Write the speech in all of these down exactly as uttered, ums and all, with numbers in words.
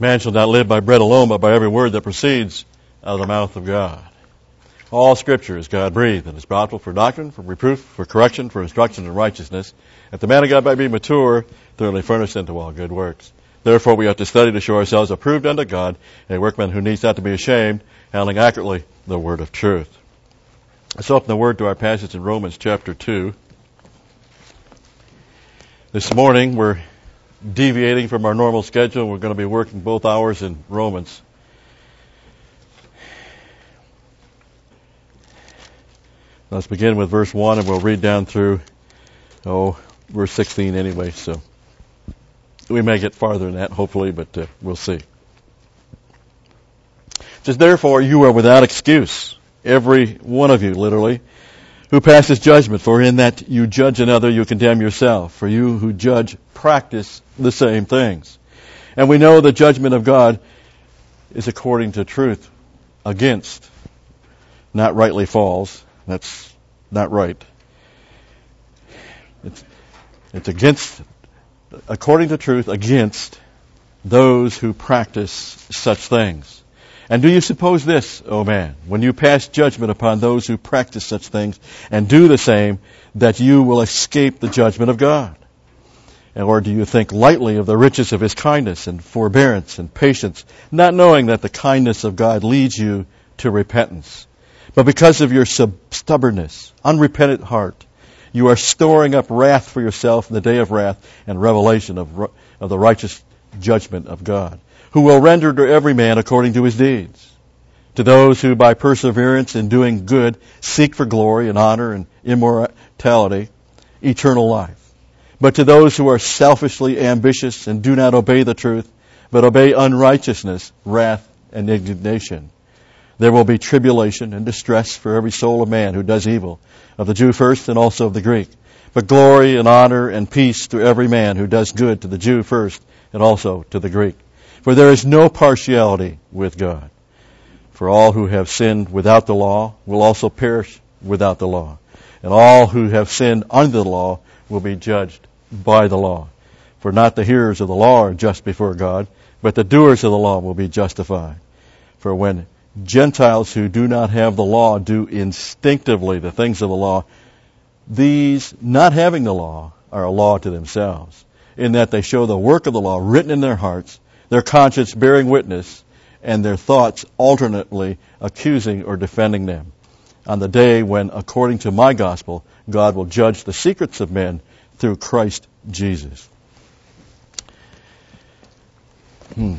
Man shall not live by bread alone, but by every word that proceeds out of the mouth of God. All Scripture is God-breathed and is profitable for doctrine, for reproof, for correction, for instruction in righteousness, that the man of God might be mature, thoroughly furnished unto all good works. Therefore we ought to study to show ourselves approved unto God, a workman who needs not to be ashamed, handling accurately the word of truth. Let's open the word to our passage in Romans chapter two. This morning we're deviating from our normal schedule. We're going to be working both hours in Romans. Let's begin with verse one, and we'll read down through, oh, verse sixteen anyway, so we may get farther than that, hopefully, but uh, we'll see. It says, therefore you are without excuse, every one of you, literally, who passes judgment, for in that you judge another, you condemn yourself. For you who judge practice the same things. And we know the judgment of God is according to truth, against, not rightly false. That's not right. It's, it's against, according to truth, against those who practice such things. And do you suppose this, O man, when you pass judgment upon those who practice such things and do the same, that you will escape the judgment of God? Or do you think lightly of the riches of His kindness and forbearance and patience, not knowing that the kindness of God leads you to repentance? But because of your sub- stubbornness, unrepentant heart, you are storing up wrath for yourself in the day of wrath and revelation of, ru- of the righteous judgment of God, who will render to every man according to his deeds. To those who by perseverance in doing good seek for glory and honor and immortality, eternal life. But to those who are selfishly ambitious and do not obey the truth, but obey unrighteousness, wrath, and indignation, there will be tribulation and distress for every soul of man who does evil, of the Jew first and also of the Greek. But glory and honor and peace to every man who does good, to the Jew first and also to the Greek. For there is no partiality with God. For all who have sinned without the law will also perish without the law. And all who have sinned under the law will be judged by the law. For not the hearers of the law are just before God, but the doers of the law will be justified. For when Gentiles who do not have the law do instinctively the things of the law, these, not having the law, are a law to themselves, in that they show the work of the law written in their hearts, their conscience bearing witness, and their thoughts alternately accusing or defending them, on the day when, according to my gospel, God will judge the secrets of men through Christ Jesus. Hmm.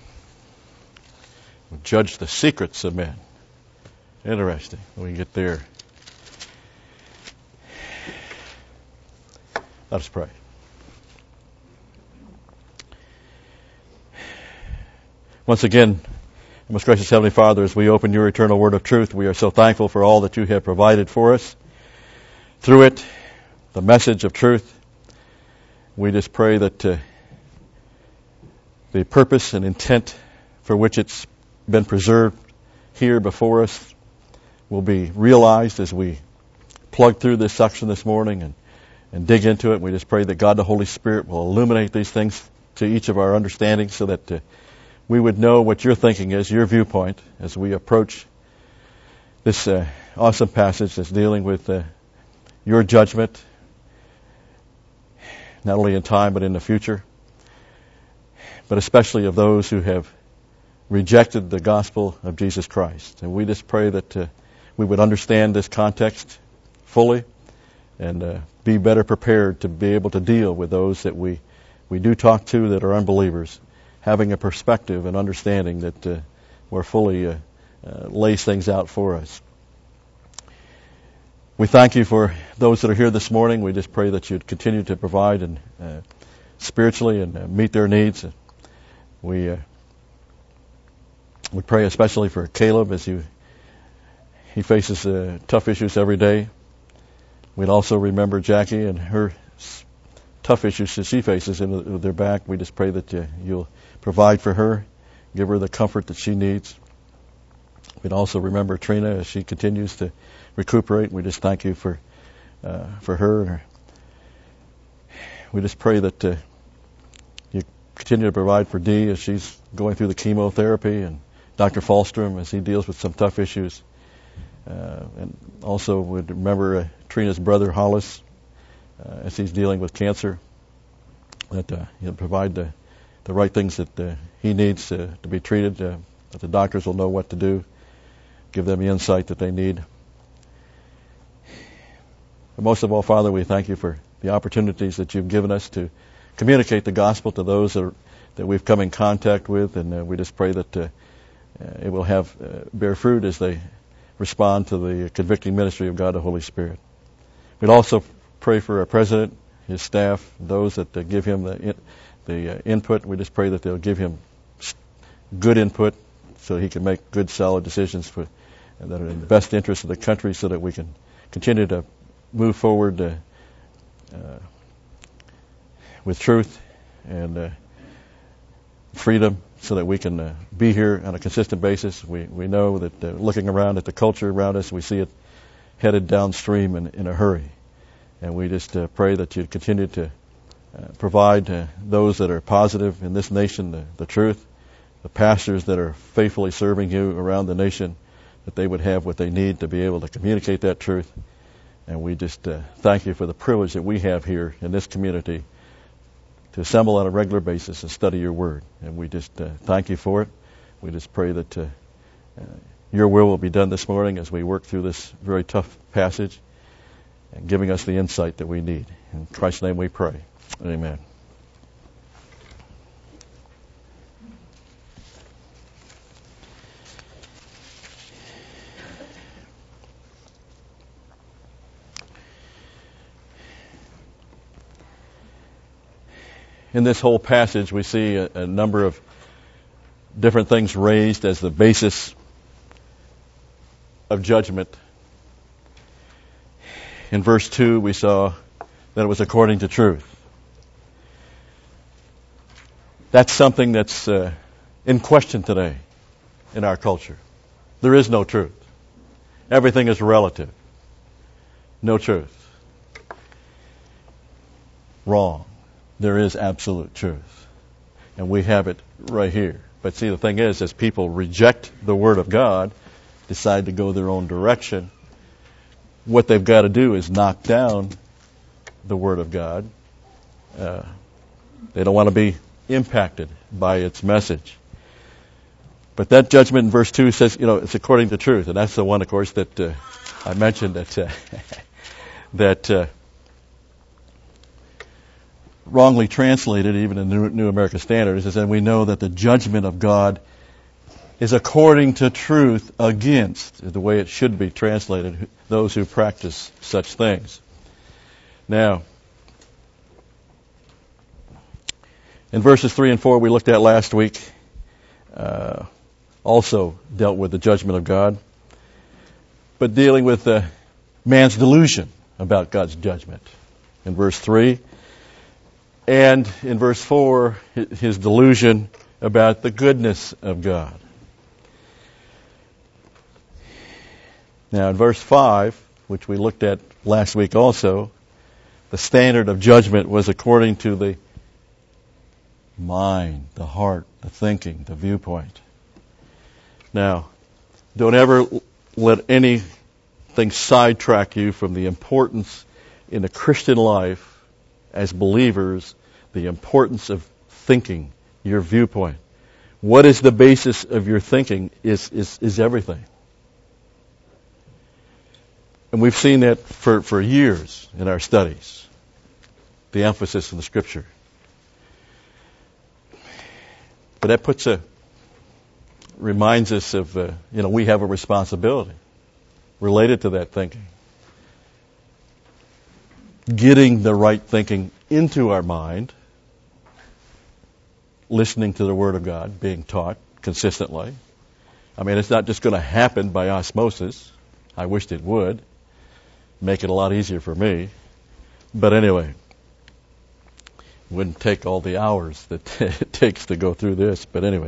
Will judge the secrets of men. Interesting. We get there. Let us pray. Once again, most gracious Heavenly Father, as we open your eternal word of truth, we are so thankful for all that you have provided for us. Through it, the message of truth, we just pray that uh, the purpose and intent for which it's been preserved here before us will be realized as we plug through this section this morning and, and dig into it. We just pray that God the Holy Spirit will illuminate these things to each of our understanding so that uh, we would know what your thinking is, your viewpoint, as we approach this uh, awesome passage that's dealing with uh, your judgment, not only in time but in the future, but especially of those who have rejected the gospel of Jesus Christ. And we just pray that uh, we would understand this context fully and uh, be better prepared to be able to deal with those that we, we do talk to that are unbelievers, having a perspective and understanding that uh, more fully uh, uh, lays things out for us. We thank you for those that are here this morning. We just pray that you'd continue to provide and uh, spiritually and uh, meet their needs. We uh, we pray especially for Caleb as you he faces uh, tough issues every day. We'd also remember Jackie and her s- tough issues that she faces in the, with their back. We just pray that uh, you'll provide for her, give her the comfort that she needs. We'd also remember Trina as she continues to recuperate. We just thank you for uh, for her and her. We just pray that uh, you continue to provide for Dee as she's going through the chemotherapy, and Doctor Falstrom as he deals with some tough issues. Uh, and also would remember uh, Trina's brother Hollis uh, as he's dealing with cancer, that uh, he'll provide the, the right things that uh, he needs uh, to be treated, uh, that the doctors will know what to do, give them the insight that they need. But most of all, Father, we thank you for the opportunities that you've given us to communicate the gospel to those that, are, that we've come in contact with, and uh, we just pray that uh, it will have uh, bear fruit as they respond to the convicting ministry of God the Holy Spirit. We'd also pray for our president, his staff, those that uh, give him the in, the uh, input. We just pray that they'll give him good input so he can make good, solid decisions for, that are in the best interest of the country, so that we can continue to move forward uh, uh, with truth and uh, freedom, so that we can uh, be here on a consistent basis. We we know that uh, looking around at the culture around us, we see it headed downstream in, in a hurry. And we just uh, pray that you continue to uh, provide uh, those that are positive in this nation the, the truth, the pastors that are faithfully serving you around the nation, that they would have what they need to be able to communicate that truth. And we just uh, thank you for the privilege that we have here in this community to assemble on a regular basis and study your word. And we just uh, thank you for it. We just pray that uh, uh, your will will be done this morning as we work through this very tough passage, and giving us the insight that we need. In Christ's name we pray. Amen. In this whole passage, we see a, a number of different things raised as the basis of judgment. In verse two, we saw that it was according to truth. That's something that's uh, in question today in our culture. There is no truth. Everything is relative. No truth. Wrong. There is absolute truth. And we have it right here. But see, the thing is, as people reject the Word of God, decide to go their own direction, what they've got to do is knock down the Word of God. Uh, they don't want to be impacted by its message. But that judgment in verse two says, you know, it's according to truth. And that's the one, of course, that uh, I mentioned that uh, that uh, wrongly translated, even in the New, New American Standard, is that we know that the judgment of God is according to truth against, is the way it should be translated, those who practice such things. Now, in verses three and four we looked at last week, uh, also dealt with the judgment of God, but dealing with uh, man's delusion about God's judgment. In verse three, and in verse four, his delusion about the goodness of God. Now, in verse five, which we looked at last week also, the standard of judgment was according to the mind, the heart, the thinking, the viewpoint. Now, don't ever let anything sidetrack you from the importance in the Christian life as believers, the importance of thinking, your viewpoint. What is the basis of your thinking is, is, is everything. And we've seen that for, for years in our studies, the emphasis in the Scripture. But that puts a, reminds us of, uh, you know, we have a responsibility related to that thinking. Getting the right thinking into our mind, listening to the Word of God, being taught consistently. I mean, it's not just going to happen by osmosis. I wished it would. Make it a lot easier for me. But anyway, it wouldn't take all the hours that it takes to go through this. But anyway.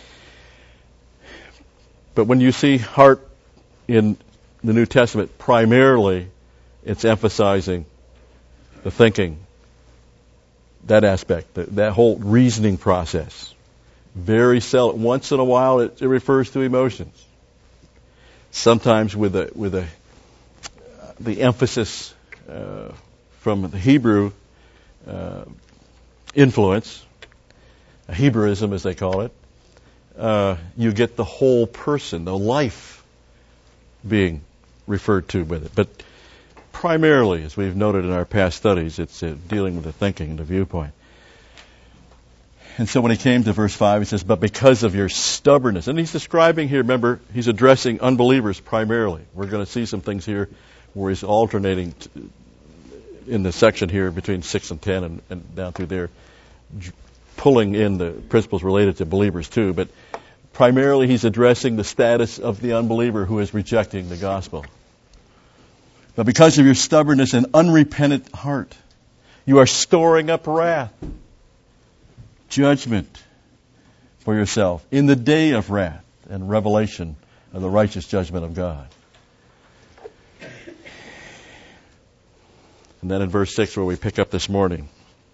But when you see heart in the New Testament, primarily it's emphasizing the thinking that aspect, that, that whole reasoning process. Very seldom. Once in a while, it, it refers to emotions. Sometimes with a with a the emphasis uh, from the Hebrew uh, influence, a Hebrewism as they call it, uh, you get the whole person, the life being referred to with it. But primarily, as we've noted in our past studies, it's uh, dealing with the thinking and the viewpoint. And so when he came to verse five, he says, but because of your stubbornness. And he's describing here, remember, he's addressing unbelievers primarily. We're going to see some things here where he's alternating t- in the section here between six and ten and, and down through there, j- pulling in the principles related to believers too. But primarily he's addressing the status of the unbeliever who is rejecting the gospel. But because of your stubbornness and unrepentant heart, you are storing up wrath, judgment for yourself in the day of wrath and revelation of the righteous judgment of God. And then in verse six, where we pick up this morning,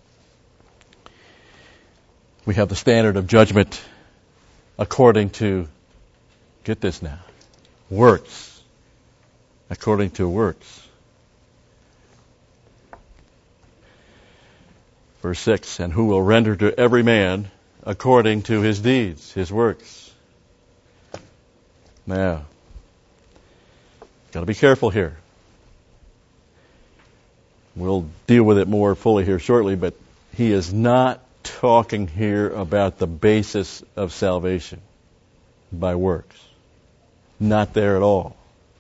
we have the standard of judgment according to, get this now, works. According to works. Verse six, and who will render to every man according to his deeds, his works. Now, got to be careful here. We'll deal with it more fully here shortly, but he is not talking here about the basis of salvation by works. Not there at all.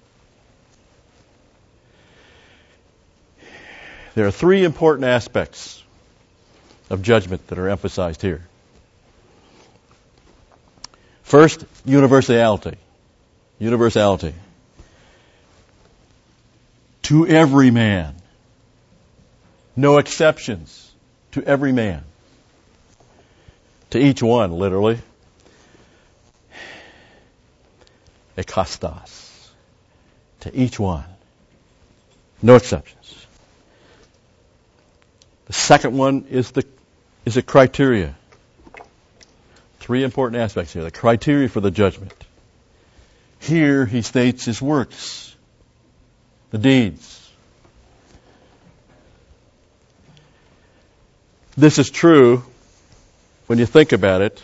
There are three important aspects of judgment that are emphasized here. First, universality. Universality. To every man. No exceptions. To every man. To each one, literally. Ekastos. To each one. No exceptions. The second one is the is a criteria. Three important aspects here. The criteria for the judgment. Here he states his works, the deeds. This is true when you think about it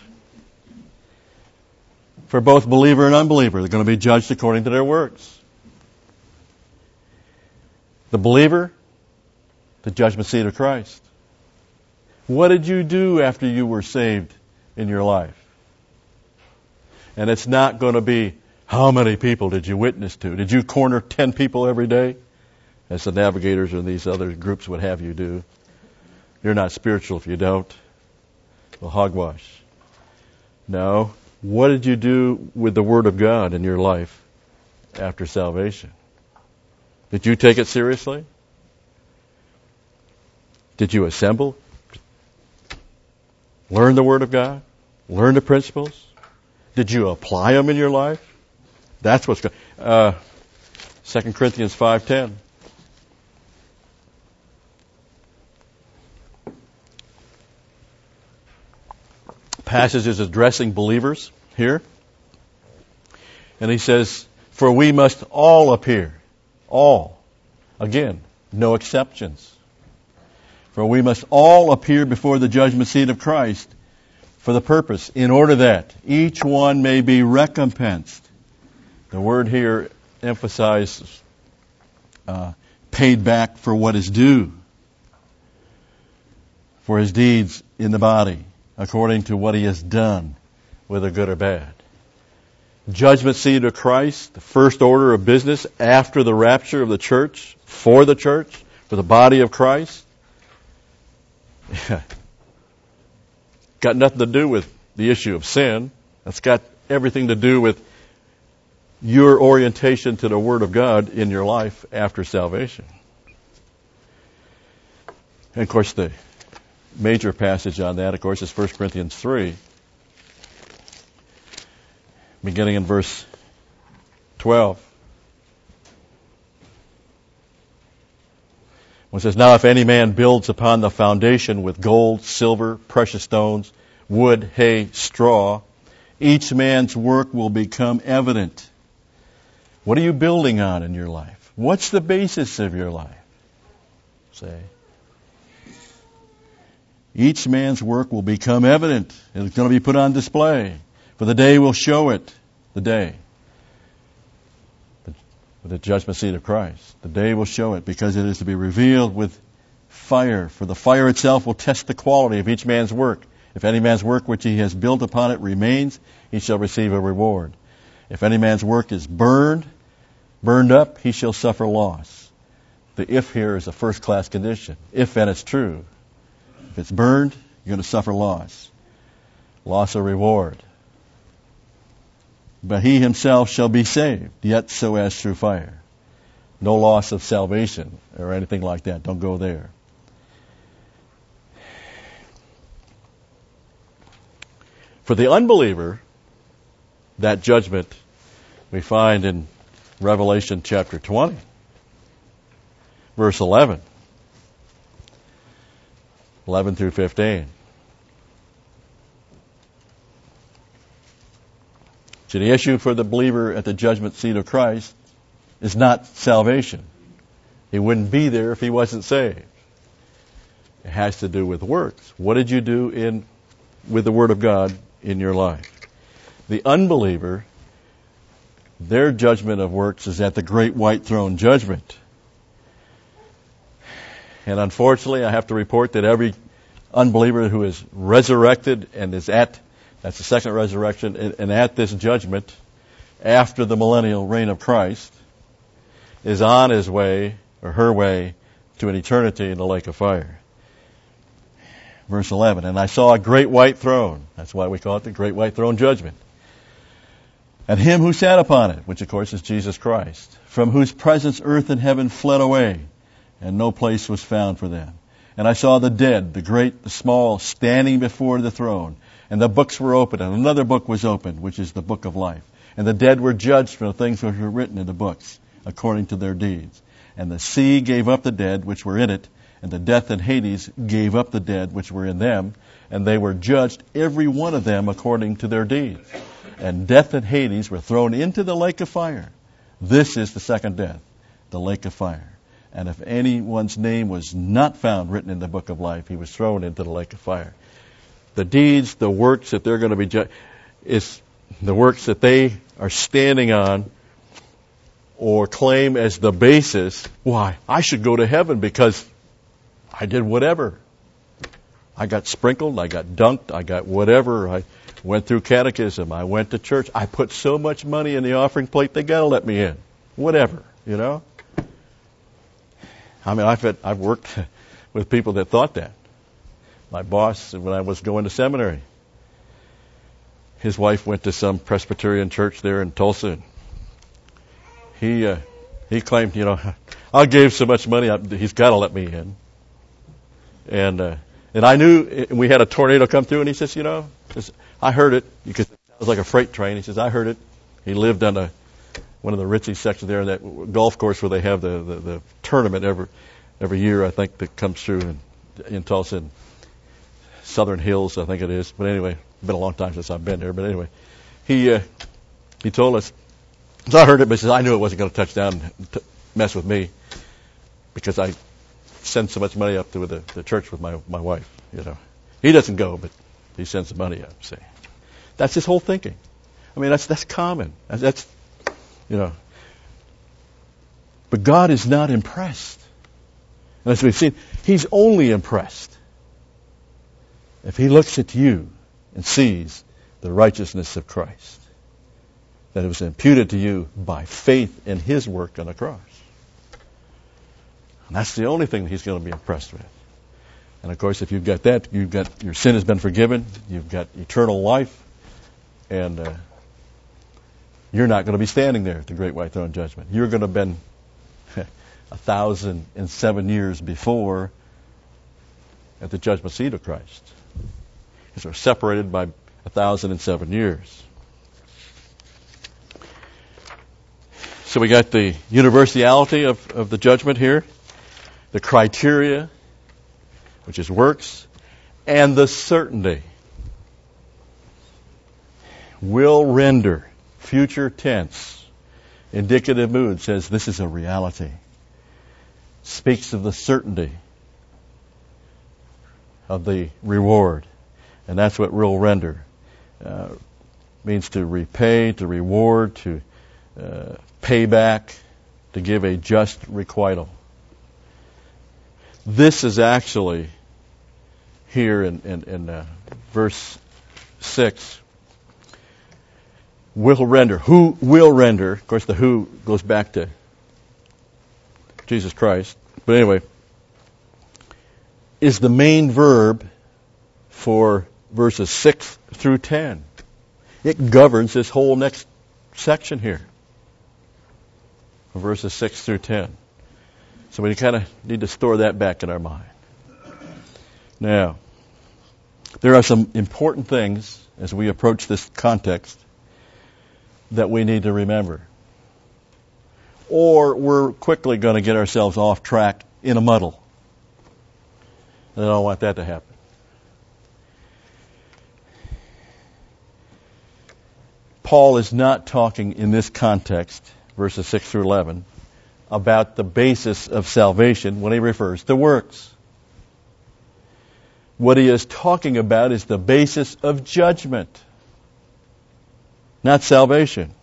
for both believer and unbeliever. They're going to be judged according to their works. The believer, the judgment seat of Christ. What did you do after you were saved in your life? And it's not going to be, how many people did you witness to? Did you corner ten people every day? As the navigators and these other groups would have you do. You're not spiritual if you don't. Well, hogwash. No. What did you do with the Word of God in your life after salvation? Did you take it seriously? Did you assemble? Learn the Word of God? Learn the principles? Did you apply them in your life? That's what's going on. Uh, Second Corinthians five ten. Passage is addressing believers here. And he says, for we must all appear. All. Again, no exceptions. For we must all appear before the judgment seat of Christ for the purpose, in order that each one may be recompensed. The word here emphasizes uh, paid back for what is due, for his deeds in the body, according to what he has done, whether good or bad. Judgment seat of Christ, the first order of business after the rapture of the church, for the church, for the body of Christ. Got nothing to do with the issue of sin. That's got everything to do with your orientation to the Word of God in your life after salvation. And of course, the major passage on that, of course, is First Corinthians three, beginning in verse twelve. When it says, now if any man builds upon the foundation with gold, silver, precious stones, wood, hay, straw, each man's work will become evident. What are you building on in your life? What's the basis of your life? Say. Each man's work will become evident. It's going to be put on display. For the day will show it. The day. The judgment seat of Christ. The day will show it, because it is to be revealed with fire. For the fire itself will test the quality of each man's work. If any man's work which he has built upon it remains, he shall receive a reward. If any man's work is burned, burned up, he shall suffer loss. The if here is a first-class condition. If and it's true. If it's burned, you're going to suffer loss. Loss of reward. But he himself shall be saved, yet so as through fire. No loss of salvation or anything like that. Don't go there. For the unbeliever, that judgment we find in Revelation chapter twenty, verse eleven. eleven through fifteen. So the issue for the believer at the judgment seat of Christ is not salvation. He wouldn't be there if he wasn't saved. It has to do with works. What did you do in with the Word of God in your life? The unbeliever, their judgment of works is at the great white throne judgment. And unfortunately, I have to report that every unbeliever who is resurrected and is at That's the second resurrection. And at this judgment, after the millennial reign of Christ, is on his way, or her way, to an eternity in the lake of fire. Verse eleven, and I saw a great white throne. That's why we call it the great white throne judgment. And him who sat upon it, which of course is Jesus Christ, from whose presence earth and heaven fled away, and no place was found for them. And I saw the dead, the great, the small, standing before the throne. And the books were opened, and another book was opened, which is the book of life. And the dead were judged for the things which were written in the books, according to their deeds. And the sea gave up the dead which were in it, and the death and Hades gave up the dead which were in them, and they were judged, every one of them, according to their deeds. And death and Hades were thrown into the lake of fire. This is the second death, the lake of fire. And if anyone's name was not found written in the book of life, he was thrown into the lake of fire. The deeds, the works that they're going to be judged, is the works that they are standing on or claim as the basis. Why? I should go to heaven because I did whatever. I got sprinkled, I got dunked, I got whatever. I went through catechism, I went to church. I put so much money in the offering plate, they got to let me in. Whatever, you know. I mean, I've had, I've worked with people that thought that. My boss, when I was going to seminary, his wife went to some Presbyterian church there in Tulsa. He uh, he claimed, you know, I gave so much money, I, he's got to let me in. And uh, and I knew, we had a tornado come through, and he says, you know, says, I heard it because it was like a freight train. He says, I heard it. He lived on a one of the ritzy sections there in that golf course where they have the the, the tournament every every year, I think, that comes through in, in Tulsa. And Southern Hills, I think it is. But anyway, it's been a long time since I've been there. But anyway, he uh, he told us, so I heard it, but he says, I knew it wasn't going to touch down and t- mess with me because I send so much money up to the, the church with my my wife. You know, he doesn't go, but he sends the money up. See, that's his whole thinking. I mean, that's that's common. That's, that's you know. But God is not impressed. And as we've seen, He's only impressed if He looks at you and sees the righteousness of Christ, that it was imputed to you by faith in His work on the cross. And that's the only thing that He's going to be impressed with. And of course, if you've got that, you've got your sin has been forgiven, you've got eternal life, and uh, you're not going to be standing there at the great white throne judgment. You're going to have been a thousand and seven years before at the judgment seat of Christ. Because we're separated by a thousand and seven years. So we got the universality of, of the judgment here. the criteria, which is works, and the certainty. Will render, future tense, indicative mood says this is a reality. Speaks of the certainty of the reward. And that's what will render uh, means, to repay, to reward, to uh, pay back, to give a just requital. This is actually here in, in, in uh, verse six. Will render. Who will render? Of course, the who goes back to Jesus Christ. But anyway, is the main verb for verses six through ten. It governs this whole next section here, verses six through ten. So we kind of need to store that back in our mind. Now, there are some important things as we approach this context that we need to remember, or we're quickly going to get ourselves off track in a muddle. And I don't want that to happen. Paul is not talking in this context, verses six through eleven, about the basis of salvation when he refers to works. What he is talking about is the basis of judgment, not salvation.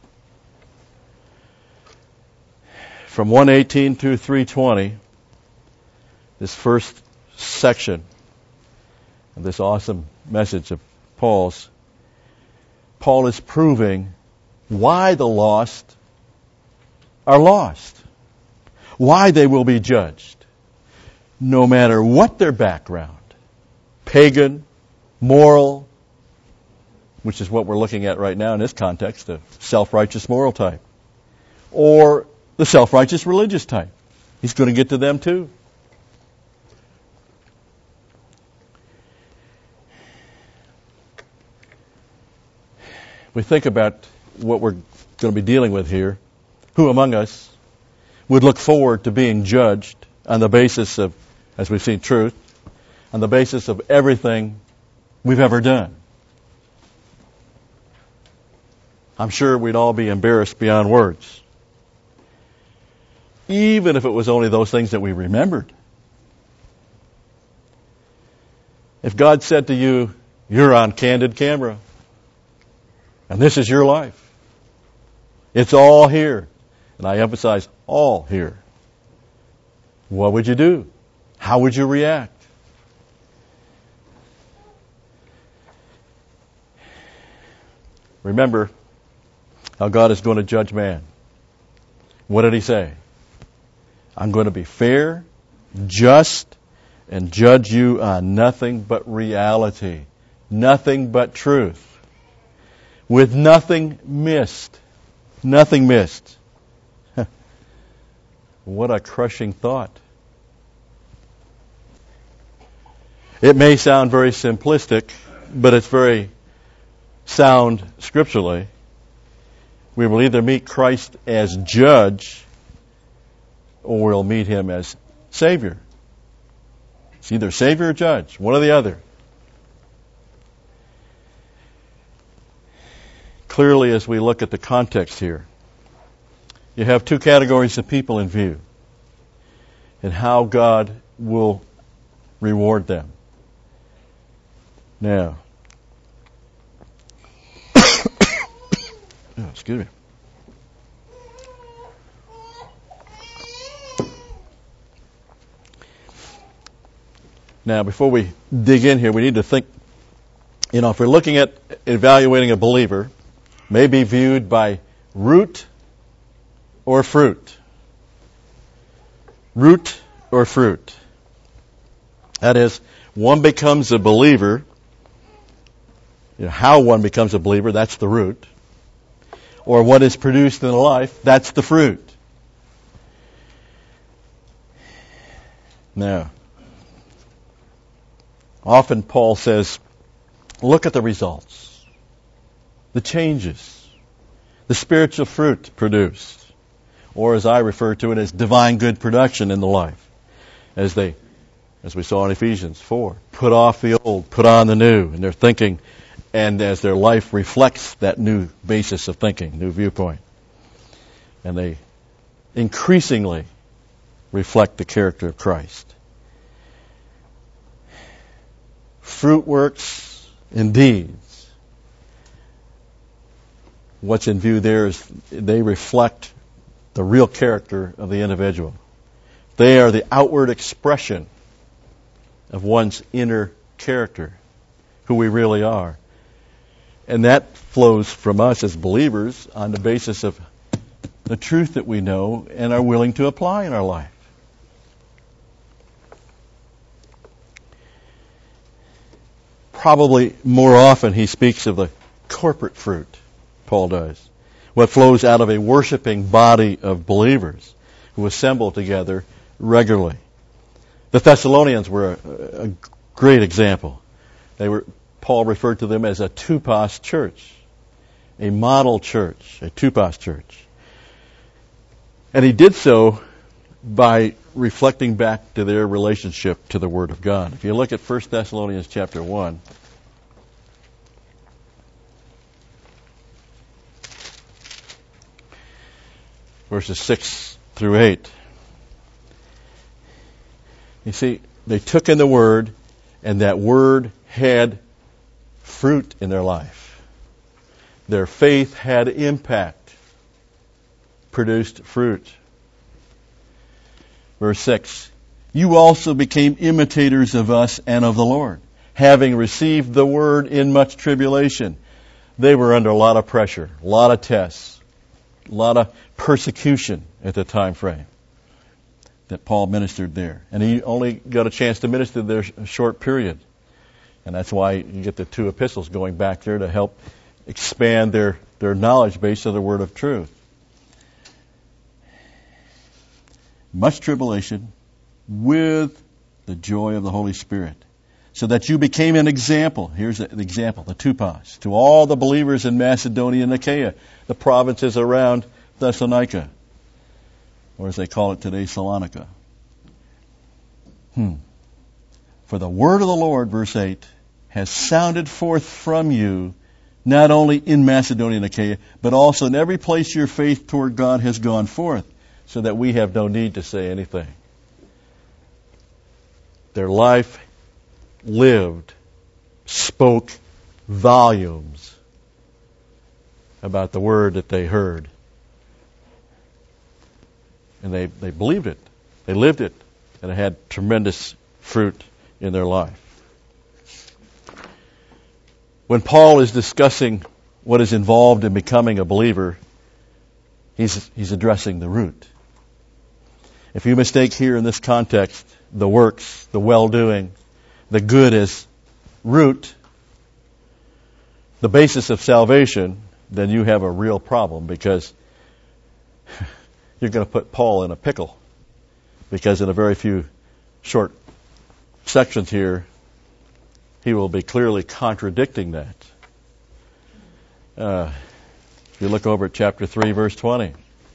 From one eighteen to three twenty, this first section of this awesome message of Paul's, Paul is proving why the lost are lost, why they will be judged, no matter what their background, pagan, moral, which is what we're looking at right now in this context, the self-righteous moral type, or the self-righteous religious type. He's going to get to them too. We think about what we're going to be dealing with here. Who among us would look forward to being judged on the basis of, as we've seen, truth, on the basis of everything we've ever done? I'm sure we'd all be embarrassed beyond words, even if it was only those things that we remembered. If God said to you, you're on candid camera, and this is your life, it's all here, and I emphasize all here, what would you do? How would you react? Remember how God is going to judge man. What did he say? I'm going to be fair, just, and judge you on nothing but reality, nothing but truth, with nothing missed. Nothing missed. What a crushing thought. It may sound very simplistic, but it's very sound scripturally. We will either meet Christ as judge or we'll meet him as Savior. It's either Savior or judge, one or the other. Clearly, as we look at the context here, you have two categories of people in view and how God will reward them. Now, oh, excuse me. Now, before we dig in here, we need to think, you know, if we're looking at evaluating a believer, may be viewed by root or fruit. Root or fruit. That is, one becomes a believer. You know, how one becomes a believer, that's the root. Or what is produced in life, that's the fruit. Now, often Paul says, look at the results, the changes, the spiritual fruit produced, or as I refer to it as divine good production in the life. as they, as we saw in Ephesians four, put off the old, put on the new, and they're thinking, and as their life reflects that new basis of thinking, new viewpoint, and they increasingly reflect the character of Christ. Fruit works in deeds. What's in view there is they reflect the real character of the individual. They are the outward expression of one's inner character, who we really are. And that flows from us as believers on the basis of the truth that we know and are willing to apply in our life. Probably more often he speaks of the corporate fruit, Paul does. What flows out of a worshiping body of believers who assemble together regularly. The Thessalonians were a, a great example. They were, Paul referred to them as a tupos church, a model church, a tupos church. And he did so by reflecting back to their relationship to the Word of God. If you look at First Thessalonians chapter one, verses six through eight, you see, they took in the Word, and that Word had fruit in their life. Their faith had impact, produced fruit. Verse six, you also became imitators of us and of the Lord, having received the Word in much tribulation. They were under a lot of pressure, a lot of tests, a lot of persecution at the time frame that Paul ministered there. And he only got a chance to minister there a short period. And that's why you get the two epistles going back there to help expand their, their knowledge base of the Word of truth. Much tribulation with the joy of the Holy Spirit, so that you became an example. Here's the example, the tupos, to all the believers in Macedonia and Achaia, the provinces around Thessalonica, or as they call it today, Salonica. Hmm. For the word of the Lord, verse eight, has sounded forth from you, not only in Macedonia and Achaia, but also in every place your faith toward God has gone forth, so that we have no need to say anything. Their life lived, spoke volumes about the word that they heard. And they, they believed it. They lived it. And it had tremendous fruit in their life. When Paul is discussing what is involved in becoming a believer, he's, he's addressing the root. If you mistake here in this context the works, the well-doing, the good as root, the basis of salvation, then you have a real problem, because you're going to put Paul in a pickle. Because in a very few short sections here, he will be clearly contradicting that. Uh, if you look over at chapter three, verse twenty.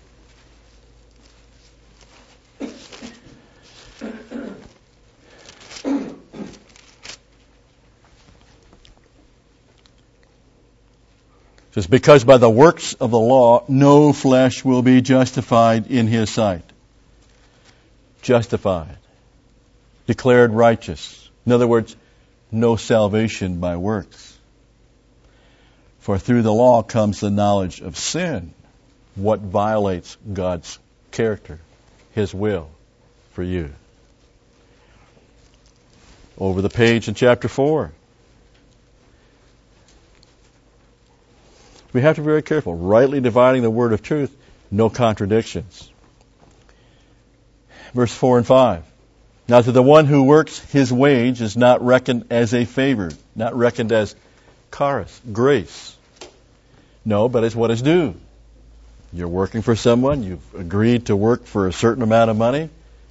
It says, because by the works of the law, no flesh will be justified in his sight. Justified. Declared righteous. In other words, no salvation by works. For through the law comes the knowledge of sin, what violates God's character, His will for you. Over the page in chapter four. We have to be very careful. Rightly dividing the word of truth, no contradictions. Verse four and five. Now to the one who works, his wage is not reckoned as a favor, not reckoned as charis, grace. No, but it's what is due. You're working for someone, you've agreed to work for a certain amount of money.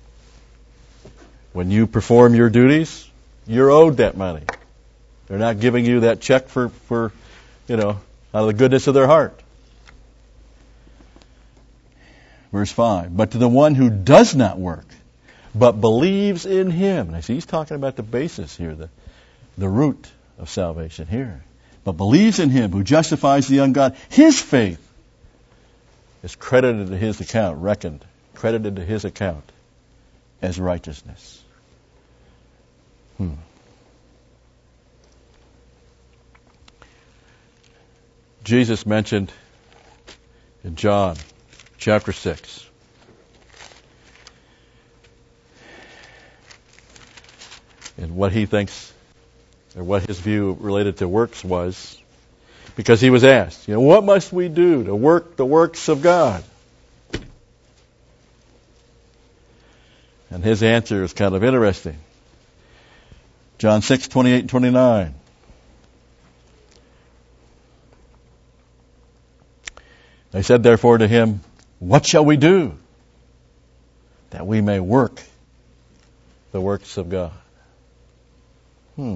When you perform your duties, you're owed that money. They're not giving you that check for, for you know, out of the goodness of their heart. Verse five. But to the one who does not work, but believes in him. And I see he's talking about the basis here, the, the root of salvation here. But believes in him who justifies the ungodly. His faith is credited to his account, reckoned, credited to his account as righteousness. Hmm. Jesus mentioned in John chapter six, and what he thinks, or what his view related to works was, because he was asked, you know, what must we do to work the works of God? And his answer is kind of interesting. John six, twenty-eight and twenty-nine. They said therefore to him, what shall we do that we may work the works of God? Hmm.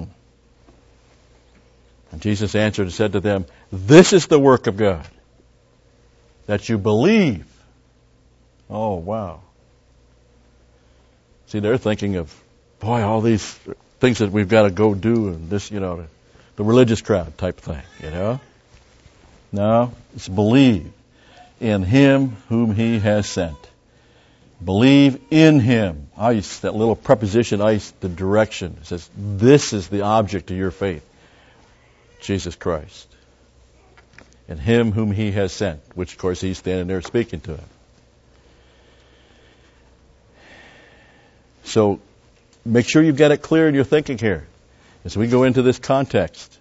And Jesus answered and said to them, this is the work of God, that you believe. Oh, wow. See, they're thinking of, boy, all these things that we've got to go do, and this, you know, the, the religious crowd type thing, you know? No, it's believe in him whom he has sent. Believe in him. Ice, that little preposition, ice, the direction. It says, this is the object of your faith. Jesus Christ. And him whom he has sent, which of course he's standing there speaking to him. So make sure you've got it clear in your thinking here. As we go into this context,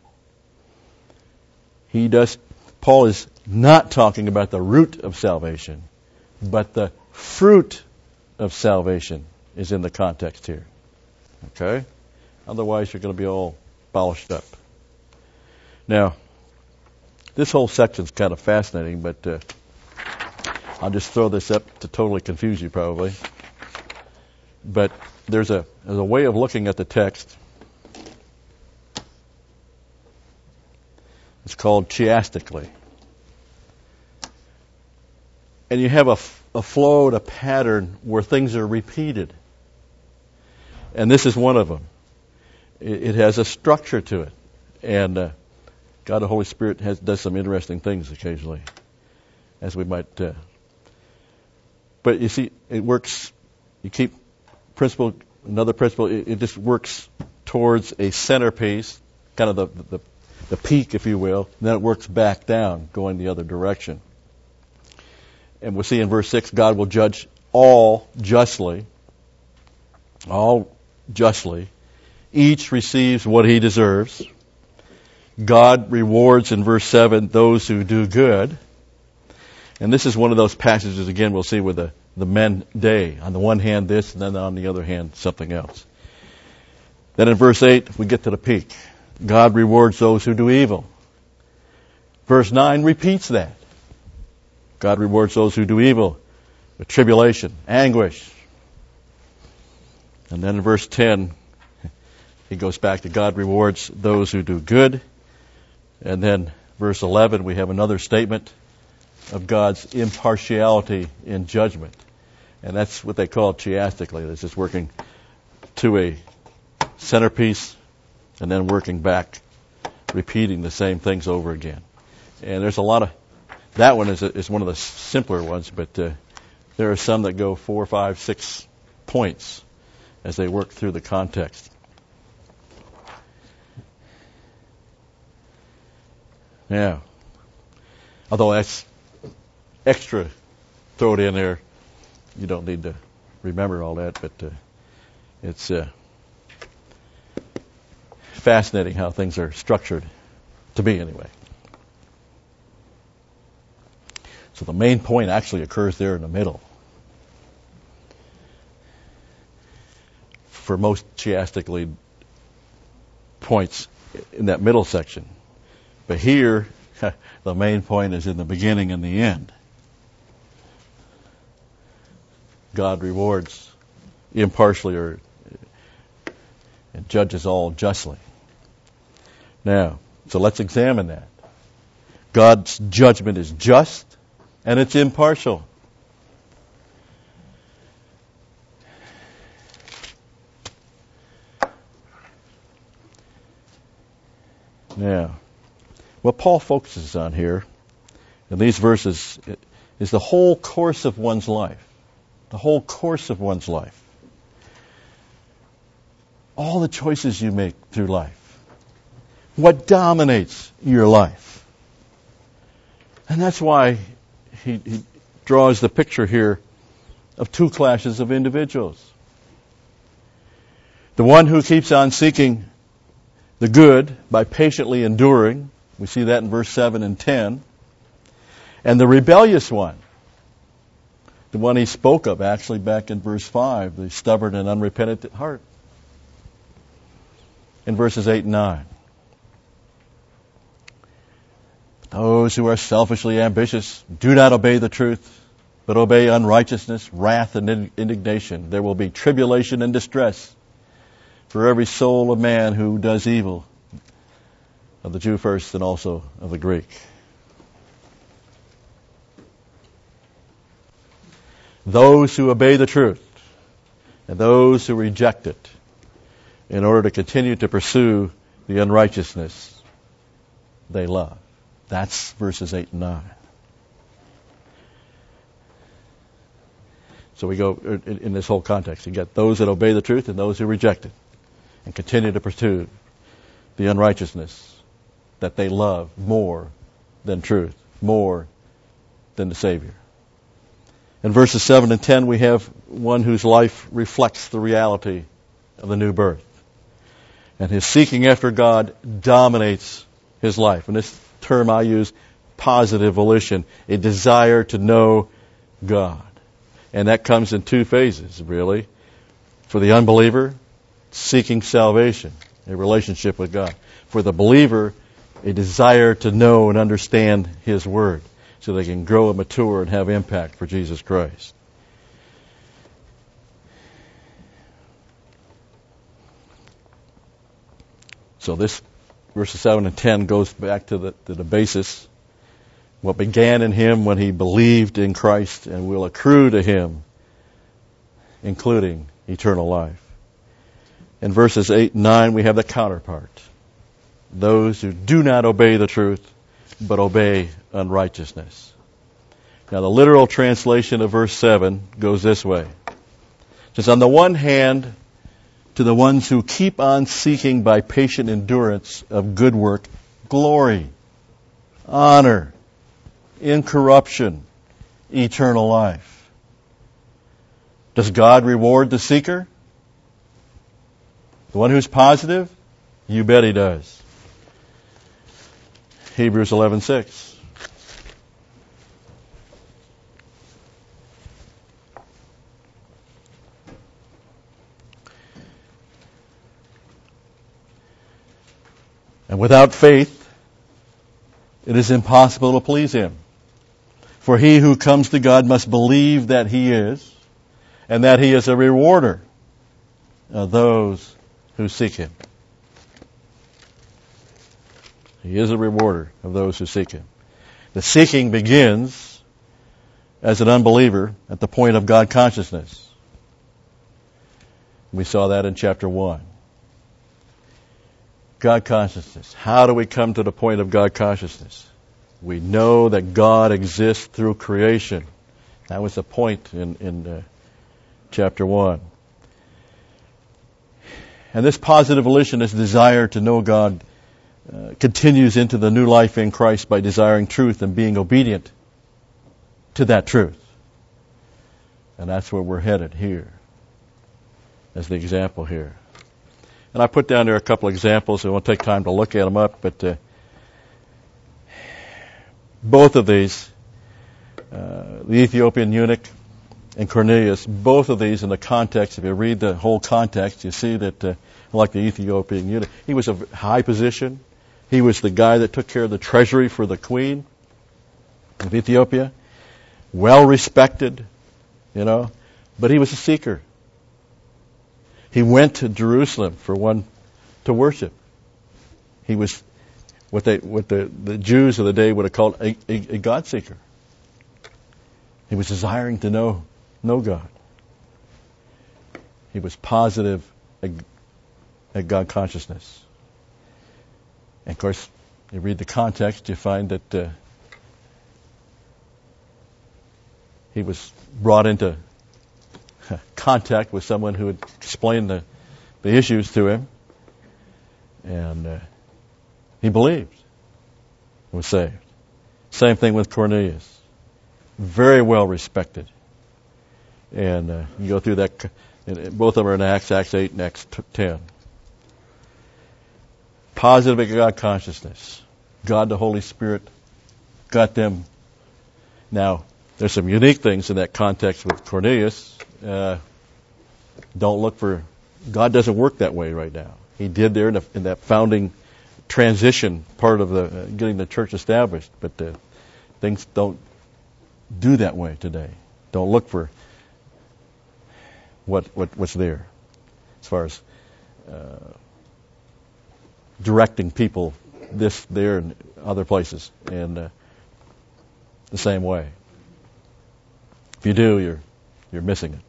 he does, Paul is not talking about the root of salvation, but the fruit of salvation is in the context here. Okay? Otherwise you're going to be all polished up. Now, this whole section's kind of fascinating, but uh, I'll just throw this up to totally confuse you probably. But there's a, there's a way of looking at the text. It's called chiastically. And you have a, a flow, a pattern where things are repeated. And this is one of them. It, it has a structure to it. And uh, God the Holy Spirit has does some interesting things occasionally, as we might. Uh, but you see, it works. You keep principle, another principle. It, it just works towards a centerpiece, kind of the, the the peak, if you will. And then it works back down, going the other direction. And we'll see in verse six, God will judge all justly, all justly. Each receives what he deserves. God rewards, in verse seven, those who do good. And this is one of those passages, again, we'll see with the, the men day. On the one hand this, and then on the other hand something else. Then in verse eight, we get to the peak. God rewards those who do evil. Verse nine repeats that. God rewards those who do evil with tribulation, anguish. And then in verse ten, he goes back to God rewards those who do good. And then verse eleven, we have another statement of God's impartiality in judgment. And that's what they call chiastically. This is working to a centerpiece and then working back, repeating the same things over again. And there's a lot of, that one is, a, is one of the simpler ones, but uh, there are some that go four, five, six points as they work through the context. Yeah. Although that's extra, throw it in there. You don't need to remember all that, but uh, it's uh, fascinating how things are structured, to me anyway. So the main point actually occurs there in the middle. For most chiastically points in that middle section. But here, the main point is in the beginning and the end. God rewards impartially or and judges all justly. Now, so let's examine that. God's judgment is just and it's impartial. Yeah. What Paul focuses on here in these verses is the whole course of one's life. The whole course of one's life. All the choices you make through life. What dominates your life. And that's why he, he draws the picture here of two classes of individuals. The one who keeps on seeking the good by patiently enduring. We see that in verse seven and ten. And the rebellious one. The one he spoke of actually back in verse five. The stubborn and unrepentant at heart. In verses eight and nine. Those who are selfishly ambitious do not obey the truth, but obey unrighteousness, wrath, and indignation. There will be tribulation and distress for every soul of man who does evil, of the Jew first and also of the Greek. Those who obey the truth and those who reject it in order to continue to pursue the unrighteousness they love. That's verses eight and nine. So we go in this whole context. You get those that obey the truth and those who reject it and continue to pursue the unrighteousness that they love more than truth, more than the Savior. In verses seven and ten, we have one whose life reflects the reality of the new birth. And his seeking after God dominates his life. And this term I use, positive volition, a desire to know God. And that comes in two phases, really. For the unbeliever, seeking salvation, a relationship with God. For the believer, a desire to know and understand His Word so they can grow and mature and have impact for Jesus Christ. So this verses seven and ten goes back to the, to the basis. What began in him when he believed in Christ and will accrue to him, including eternal life. In verses eight and nine, we have the counterpart. Those who do not obey the truth, but obey unrighteousness. Now, the literal translation of verse seven goes this way. It says, on the one hand, to the ones who keep on seeking by patient endurance of good work, glory, honor, incorruption, eternal life. Does God reward the seeker? The one who's positive? You bet He does. Hebrews eleven six. And without faith, it is impossible to please Him. For he who comes to God must believe that He is, and that He is a rewarder of those who seek Him. He is a rewarder of those who seek Him. The seeking begins as an unbeliever at the point of God consciousness. We saw that in chapter one. God consciousness. How do we come to the point of God consciousness? We know that God exists through creation. That was the point in, in uh, chapter one. And this positive volition, this desire to know God, uh, continues into the new life in Christ by desiring truth and being obedient to that truth. And that's where we're headed here, as the example here. And I put down there a couple examples. I won't take time to look at them up, but uh, both of these, uh, the Ethiopian eunuch and Cornelius, both of these in the context, if you read the whole context, you see that, uh, like the Ethiopian eunuch, he was a high position. He was the guy that took care of the treasury for the queen of Ethiopia. Well respected, you know, but he was a seeker. He went to Jerusalem for one to worship. He was what they what the, the Jews of the day would have called a, a, a God seeker. He was desiring to know know God. He was positive at, at God consciousness. And of course, you read the context, you find that uh, he was brought into contact with someone who had explained the, the issues to him, and uh, he believed and was saved. Same thing with Cornelius. Very well respected. And uh, you go through that, both of them are in Acts, Acts eight and Acts ten. Positive God consciousness. God the Holy Spirit got them. Now, there's some unique things in that context with Cornelius. Uh, don't look for, God doesn't work that way right now. He did there in, the, in that founding transition part of the uh, getting the church established, but uh, things don't do that way today. Don't look for what, what what's there as far as uh, directing people this, there, and other places, and uh, the same way. If you do, you're you're missing it.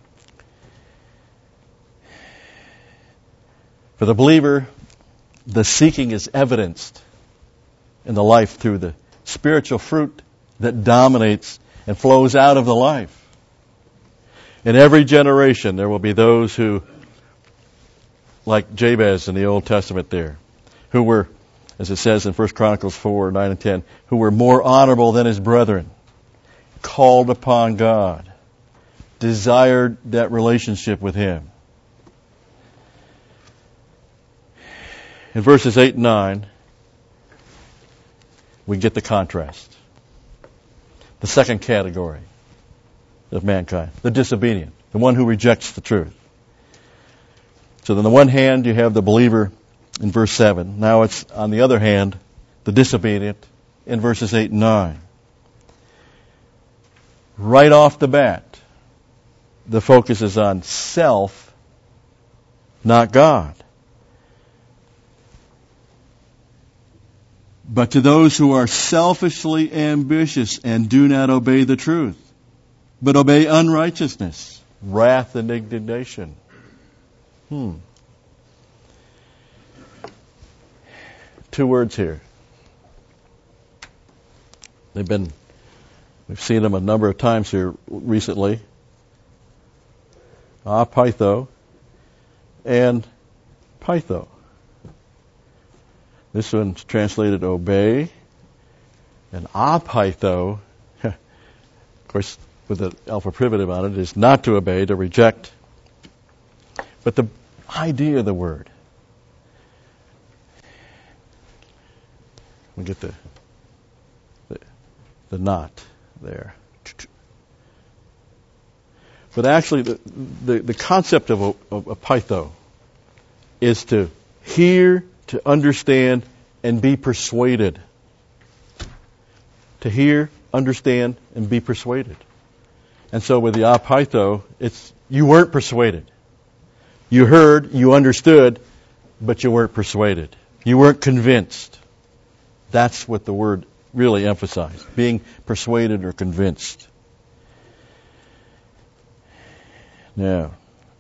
For the believer, the seeking is evidenced in the life through the spiritual fruit that dominates and flows out of the life. In every generation, there will be those who, like Jabez in the Old Testament there, who were, as it says in First Chronicles four, nine and ten, who were more honorable than his brethren, called upon God, desired that relationship with Him. In verses eight and nine, we get the contrast. The second category of mankind, the disobedient, the one who rejects the truth. So on the one hand, you have the believer in verse seven. Now it's, on the other hand, the disobedient in verses eight and nine. Right off the bat, the focus is on self, not God. But to those who are selfishly ambitious and do not obey the truth, but obey unrighteousness, wrath and indignation. Hmm. Two words here. They've been, we've seen them a number of times here recently. Apitho and pytho. This one's translated obey, and apitho, of course, with the alpha privative on it, is not to obey, to reject. But the idea of the word, we get the the, the not there. But actually, the the, the concept of a, of a pytho is to hear, to understand, and be persuaded. To hear, understand, and be persuaded. And so with the apitho, it's you weren't persuaded. You heard, you understood, but you weren't persuaded. You weren't convinced. That's what the word really emphasized, being persuaded or convinced. Now,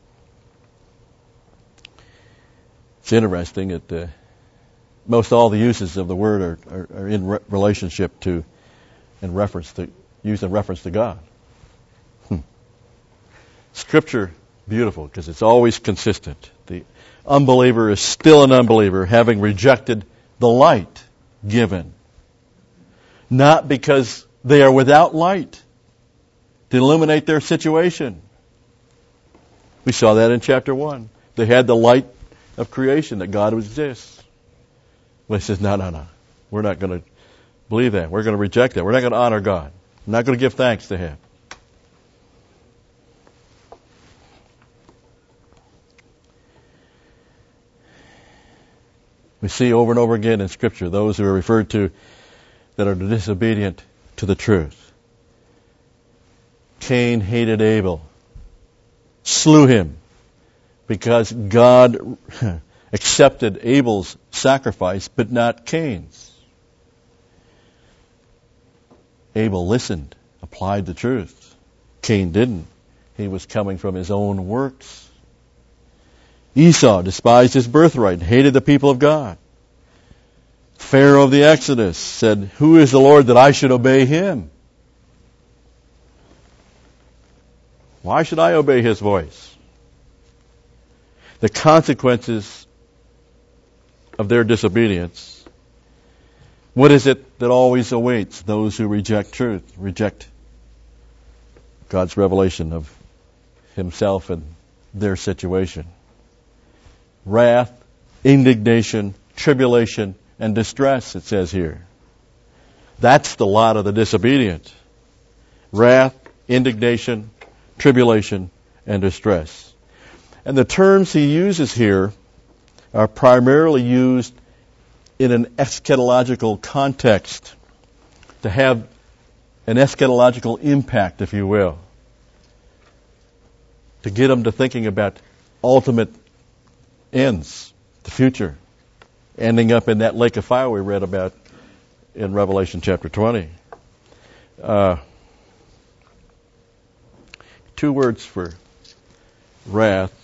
it's interesting that uh, most all the uses of the word are, are, are in re- relationship to, in reference to, used in reference to God. Hmm. Scripture, beautiful, because it's always consistent. The unbeliever is still an unbeliever, having rejected the light given. Not because they are without light to illuminate their situation. We saw that in chapter one. They had the light of creation, that God exists. Well, he says, no, no, no. We're not going to believe that. We're going to reject that. We're not going to honor God. We're not going to give thanks to Him. We see over and over again in Scripture those who are referred to that are disobedient to the truth. Cain hated Abel, slew him, because God accepted Abel's sacrifice, but not Cain's. Abel listened, applied the truth. Cain didn't. He was coming from his own works. Esau despised his birthright and hated the people of God. Pharaoh of the Exodus said, "Who is the Lord that I should obey him?" Why should I obey his voice? The consequences of their disobedience. What is it that always awaits those who reject truth, reject God's revelation of himself and their situation? Wrath, indignation, tribulation, and distress, it says here. That's the lot of the disobedient. Wrath, indignation, tribulation, and distress. And the terms he uses here are primarily used in an eschatological context to have an eschatological impact, if you will, to get them to thinking about ultimate ends, the future, ending up in that lake of fire we read about in Revelation chapter twenty. Uh, two words for wrath,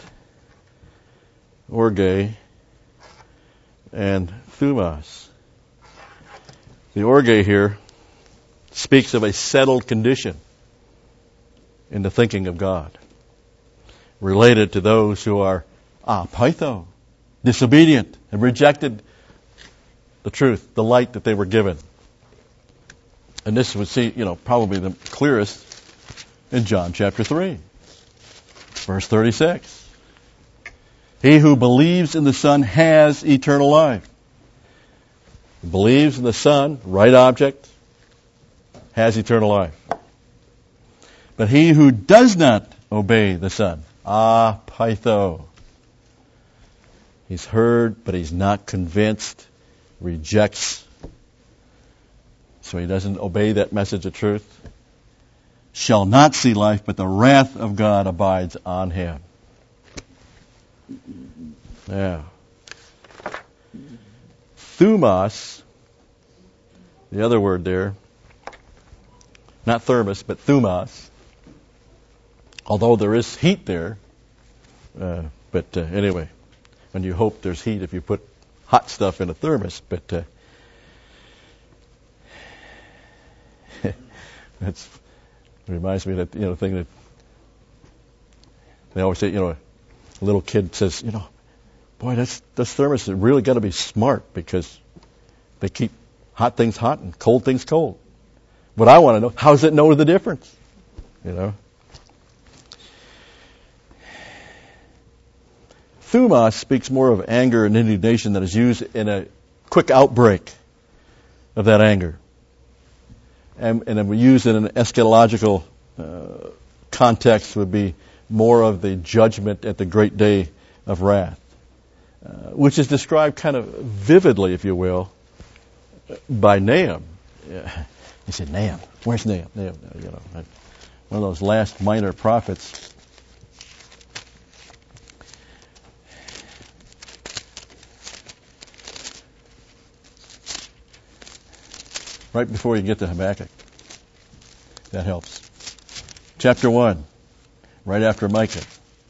orge, and thumos. The orge here speaks of a settled condition in the thinking of God, related to those who are apaitho, disobedient, and rejected the truth, the light that they were given. And this would see, you know, probably the clearest in John chapter three, verse thirty-six. He who believes in the Son has eternal life. Who believes in the Son, right object, has eternal life. But he who does not obey the Son, apaitho, he's heard, but he's not convinced, rejects, so he doesn't obey that message of truth, shall not see life, but the wrath of God abides on him. Yeah. Thumos, the other word there, not thermos, but thumos, although there is heat there, uh, but uh, anyway, when you hope there's heat if you put hot stuff in a thermos, but uh, that's it reminds me of that, you know, thing that they always say, you know, a little kid says, you know, boy, that's this thermos has really got to be smart because they keep hot things hot and cold things cold. What I want to know, how does it know the difference? You know. Thumos speaks more of anger and indignation that is used in a quick outbreak of that anger. And, and then we use it in an eschatological uh, context would be more of the judgment at the great day of wrath, uh, which is described kind of vividly, if you will, by Nahum. Yeah. He said, Nahum, where's Nahum? Nahum, you know, one of those last minor prophets. Right before you get to Habakkuk. That helps. Chapter one, right after Micah.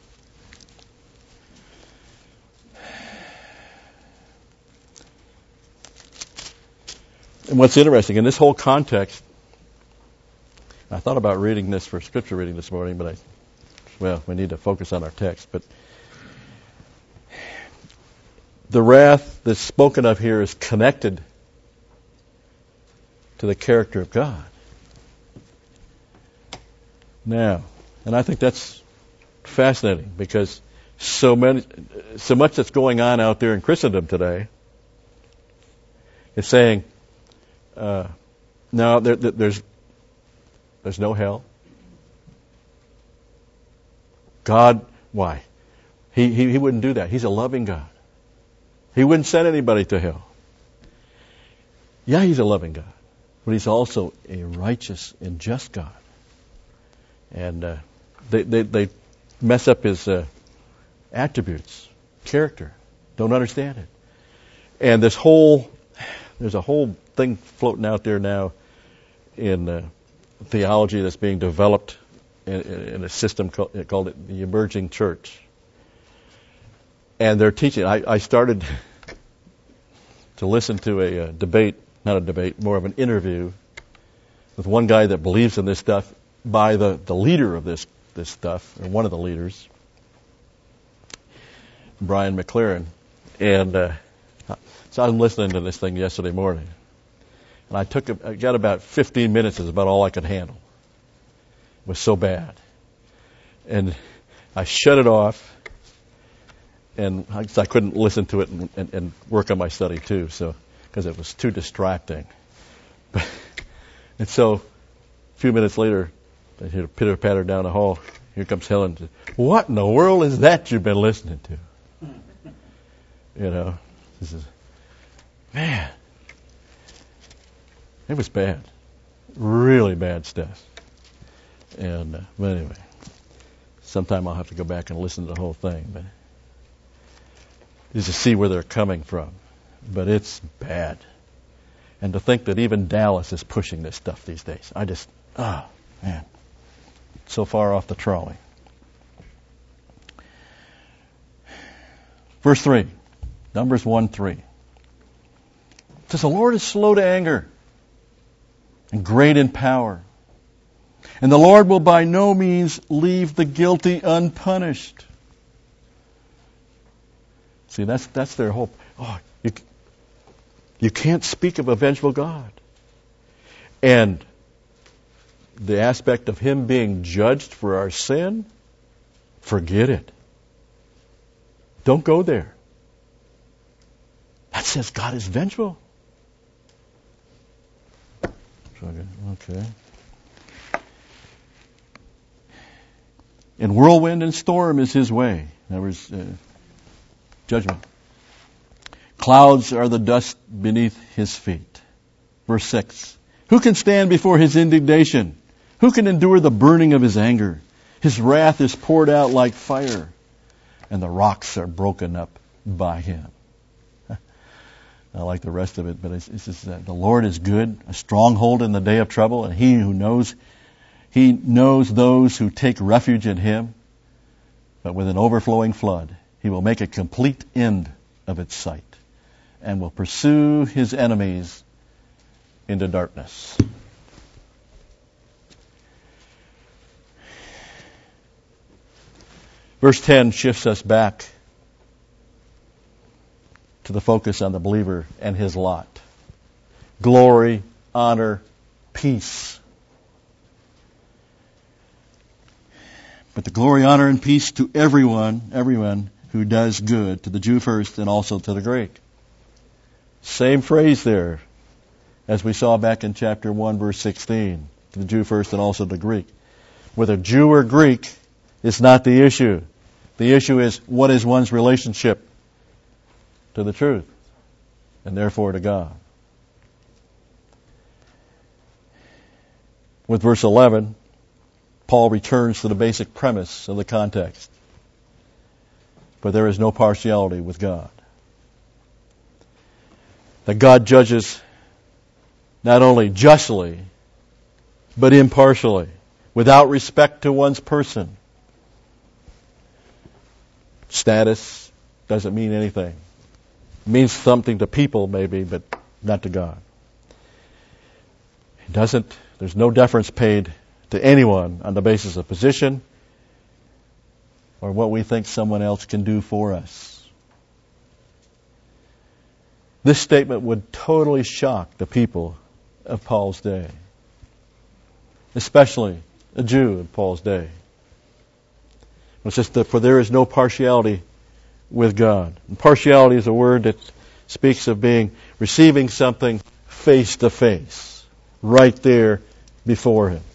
And what's interesting, in this whole context, I thought about reading this for scripture reading this morning, but I, well, we need to focus on our text. But the wrath that's spoken of here is connected to the character of God. Now, and I think that's fascinating because so many, so much that's going on out there in Christendom today is saying, uh, no, there, there's there's no hell. God, why? He, he he wouldn't do that. He's a loving God. He wouldn't send anybody to hell. Yeah, he's a loving God. But he's also a righteous and just God. And uh, they, they they mess up his uh, attributes, character, don't understand it. And this whole, there's a whole thing floating out there now in uh, theology that's being developed in, in a system called, called it the emerging church. And they're teaching, I, I started to listen to a, a debate, not a debate, more of an interview with one guy that believes in this stuff by the, the leader of this, this stuff, or one of the leaders, Brian McLaren. And uh, so I'm listening to this thing yesterday morning. And I took, a, I got about fifteen minutes is about all I could handle. It was so bad. And I shut it off, and I, I couldn't listen to it and, and, and work on my study too, so because it was too distracting. But, and so a few minutes later, I hear a pitter patter down the hall. Here comes Helen. What in the world is that you've been listening to? You know, this is, man, it was bad, really bad stuff. And uh, but anyway, sometime I'll have to go back and listen to the whole thing, but just to see where they're coming from. But it's bad, and to think that even Dallas is pushing this stuff these days, I just, oh man, so far off the trolley. Verse three, Numbers one three. It says, the Lord is slow to anger and great in power. And the Lord will by no means leave the guilty unpunished. See, that's that's their hope. Oh, you, you can't speak of a vengeful God. And the aspect of Him being judged for our sin, forget it. Don't go there. That says God is vengeful. Okay. And whirlwind and storm is His way. In other words, uh, judgment. Clouds are the dust beneath His feet. Verse six. Who can stand before His indignation? Who can endure the burning of His anger? His wrath is poured out like fire, and the rocks are broken up by Him. I like the rest of it, but it's, it's just that the Lord is good, a stronghold in the day of trouble, and He who knows, He knows those who take refuge in Him. But with an overflowing flood, He will make a complete end of its sight, and will pursue His enemies into darkness. Verse ten shifts us back to the focus on the believer and his lot. Glory, honor, peace. But the glory, honor, and peace to everyone, everyone who does good, to the Jew first and also to the Greek. Same phrase there as we saw back in chapter one, verse sixteen. To the Jew first and also to the Greek. Whether Jew or Greek is not the issue. The issue is, what is one's relationship to the truth, and therefore to God. With verse eleven, Paul returns to the basic premise of the context. For there is no partiality with God. That God judges not only justly, but impartially, without respect to one's person. Status doesn't mean anything. It means something to people maybe, but not to God. It doesn't, there's no deference paid to anyone on the basis of position or what we think someone else can do for us. This statement would totally shock the people of Paul's day, especially a Jew in Paul's day. It's just that for there is no partiality with God. And partiality is a word that speaks of being, receiving something face to face, right there before Him.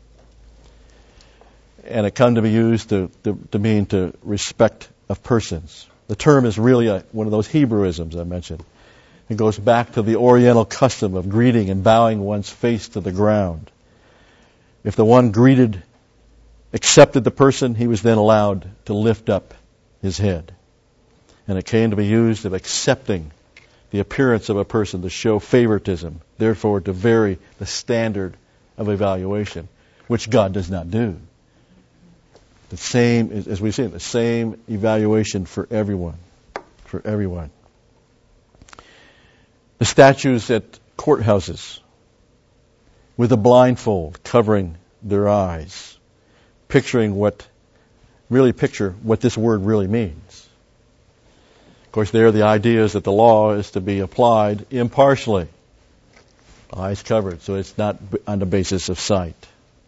And it come to be used to, to, to mean to respect of persons. The term is really a, one of those Hebrewisms I mentioned. It goes back to the Oriental custom of greeting and bowing one's face to the ground. If the one greeted accepted the person, he was then allowed to lift up his head. And it came to be used of accepting the appearance of a person to show favoritism, therefore to vary the standard of evaluation, which God does not do. The same, as we've seen, the same evaluation for everyone. For everyone. The statues at courthouses with a blindfold covering their eyes, picturing what, really picture what this word really means. Of course, there the idea is that the law is to be applied impartially, eyes covered, so it's not on the basis of sight.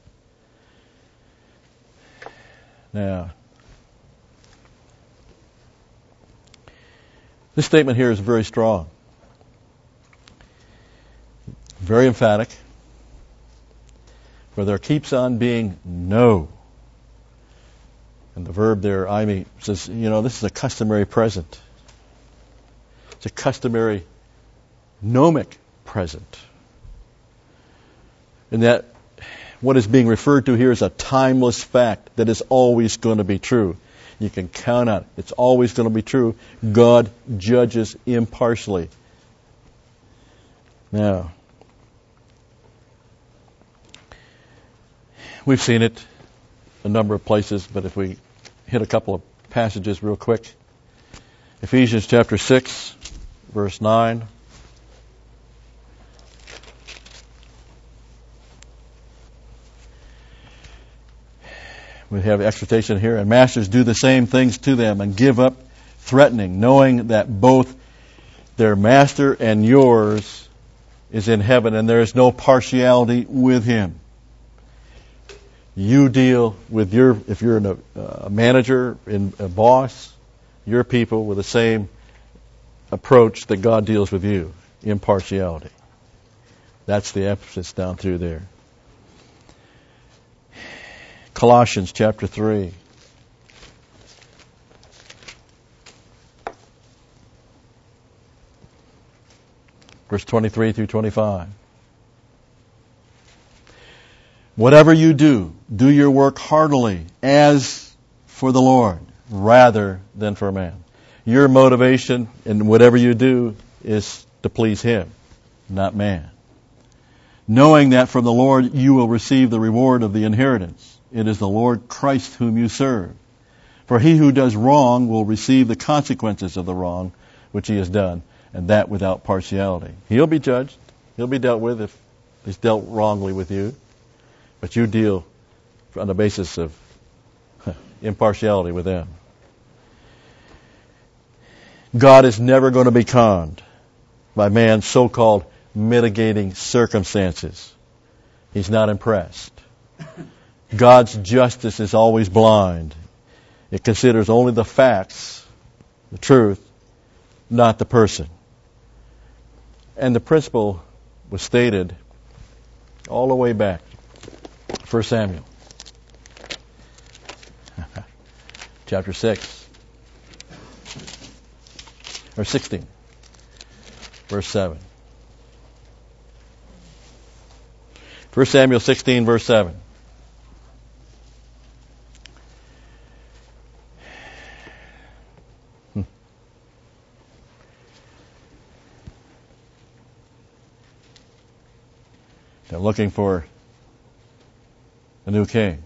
Now, this statement here is very strong, very emphatic, for there keeps on being no. And the verb there, Imi, says, you know, this is a customary present. It's a customary gnomic present. And that what is being referred to here is a timeless fact that is always going to be true. You can count on it. It's always going to be true. God judges impartially. Now, we've seen it a number of places, but if we hit a couple of passages real quick. Ephesians chapter six, verse nine. We have exhortation here. And masters, do the same things to them and give up threatening, knowing that both their master and yours is in heaven, and there is no partiality with him. You deal with your, if you're a, a manager, in, a boss, your people with the same approach that God deals with you, impartiality. That's the emphasis down through there. Colossians chapter three. Verse twenty-three through twenty-five. Whatever you do, do your work heartily as for the Lord rather than for man. Your motivation in whatever you do is to please Him, not man. Knowing that from the Lord you will receive the reward of the inheritance. It is the Lord Christ whom you serve. For he who does wrong will receive the consequences of the wrong which he has done, and that without partiality. He'll be judged. He'll be dealt with if he's dealt wrongly with you. But you deal on the basis of impartiality with them. God is never going to be conned by man's so-called mitigating circumstances. He's not impressed. God's justice is always blind. It considers only the facts, the truth, not the person. And the principle was stated all the way back. First Samuel. Chapter six. Or sixteen. Verse seven. First Samuel sixteen, verse seven. They're looking for a new king.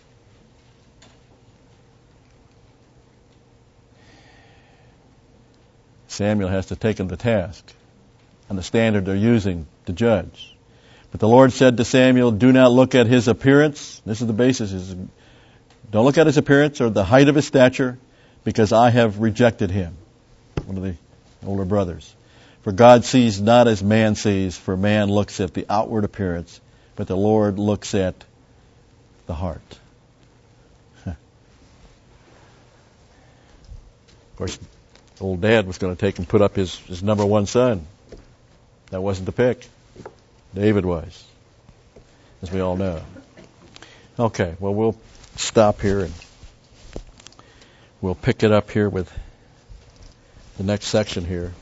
Samuel has to take them to task on the standard they're using to judge. But the Lord said to Samuel, do not look at his appearance. This is the basis. Is don't look at his appearance or the height of his stature, because I have rejected him. One of the older brothers. For God sees not as man sees, for man looks at the outward appearance, but the Lord looks at the heart. Of course, old dad was going to take and put up his, his number one son. That wasn't the pick. David was, as we all know. Okay, well, we'll stop here and we'll pick it up here with the next section here.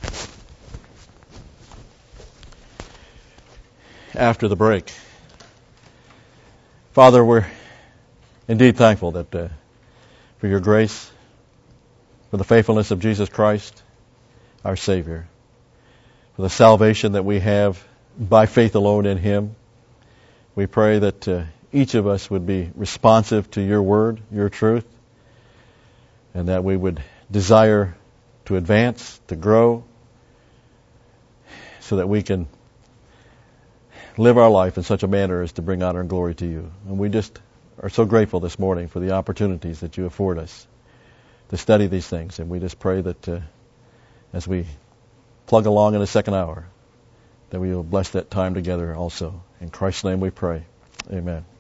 After the break. Father, we're indeed thankful that uh, for your grace, for the faithfulness of Jesus Christ, our Savior, for the salvation that we have by faith alone in Him. We pray that uh, each of us would be responsive to your word, your truth, and that we would desire to advance, to grow, so that we can live our life in such a manner as to bring honor and glory to you. And we just are so grateful this morning for the opportunities that you afford us to study these things. And we just pray that uh, as we plug along in the second hour, that we will bless that time together also. In Christ's name we pray. Amen.